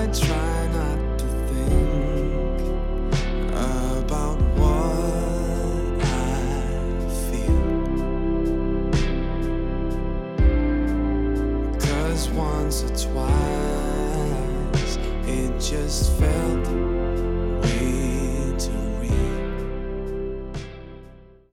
I try not to think about what I feel. 'Cause once or twice it just felt